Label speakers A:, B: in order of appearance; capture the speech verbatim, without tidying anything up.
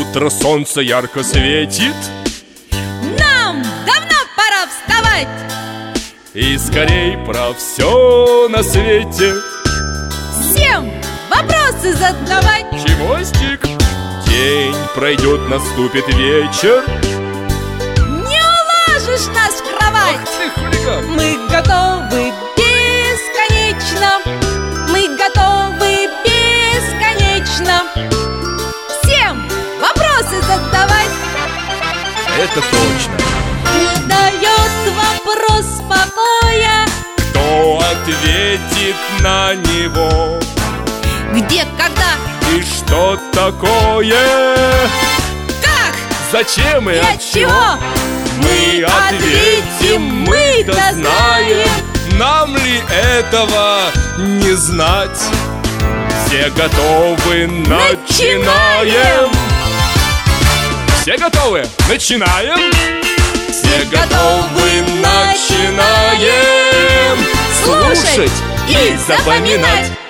A: Утро, солнце ярко светит,
B: нам давно пора вставать
A: и скорей про все на свете
B: всем вопросы задавать.
A: Чемостик, день пройдет, наступит вечер,
B: Не уложишь нас в кровать.
A: Ах ты, хулиган!
B: Мы готовы бесконечно, мы готовы бесконечно всем вопросы задавать.
A: Это точно.
B: Не дает вопрос покоя,
A: Кто ответит на него?
B: где, когда,
A: И что такое?
B: как
A: Зачем и
B: и от чего.
A: Мы ответим, мы-то знаем. Нам ли этого не знать? Все готовы, начинаем! Все готовы? Начинаем! Все готовы, начинаем!
B: Слушать и запоминать.